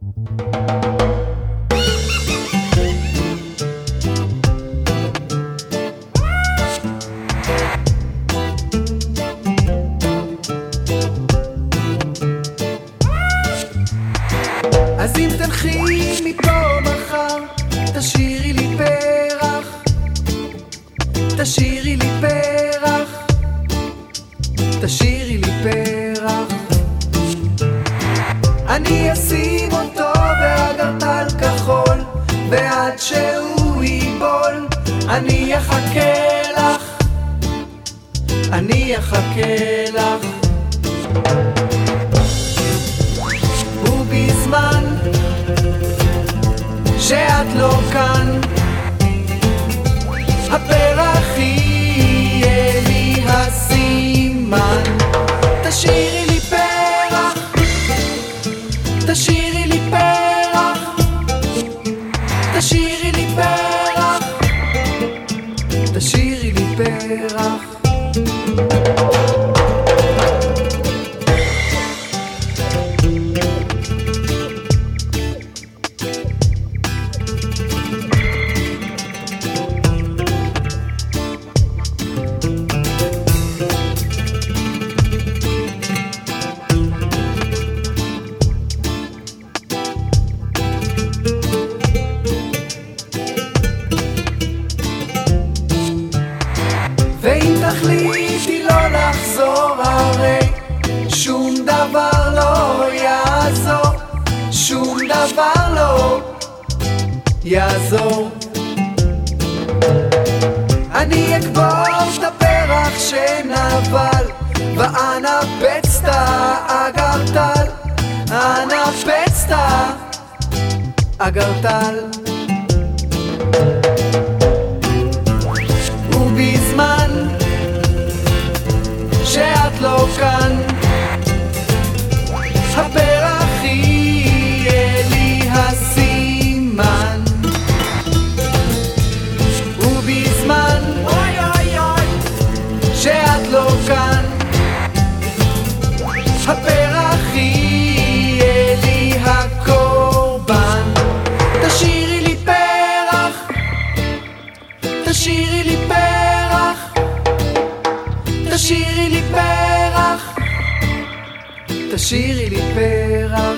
אז אם תלכי מפה מחר, תשאירי לי פרח, תשאירי לי פרח, תשאירי לי פרח. אני אשים אותו באגרטל כחול, ועד שהוא ייבול אני אחכה לך, אני אחכה לך. ובזמן שאת לא כאן, הפרח יהיה לי הסימן. תשאירי לי פרח, תשאירי לי פרח, תשאירי לי פרח, תשאירי לי פרח. ואם תחליטי לא לחזור, הרי שום דבר לא יעזור, שום דבר לא יעזור. אני אקבור את הפרח שנבל, ואנפץ את האגרטל, אנפץ את האגרטל. ובזמן שאת לא כאן, הפרח יהיה לי הסימן. ובזמן שאת לא כאן, הפרח יהיה לי הקורבן. תשאירי לי פרח, תשאירי לי פרח, תשאירי לי פרח, תשאירי לי פרח.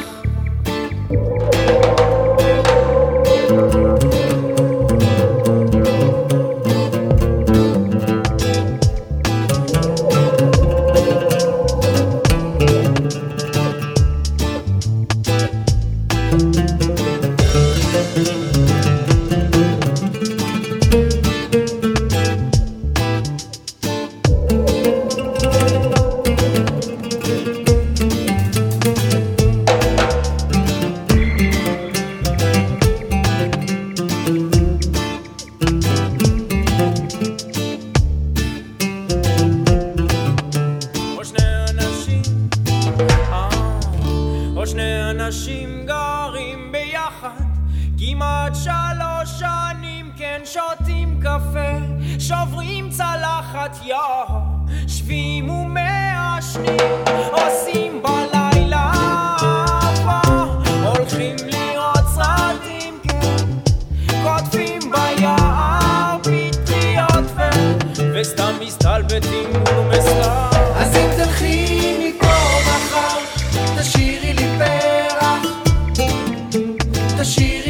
שני אנשים גרים ביחד כמעט 3 שנים, כן שותים קפה, שוברים צלחת שבים ומעשנים, עושים בלילה אהבה, הולכים לראות סרטים, כן כותבים ביער פטריות וסתם מסתלבטים מול מסתר. אז אם תלכי מפה מחר, תשאירי לי פרח, תשאירי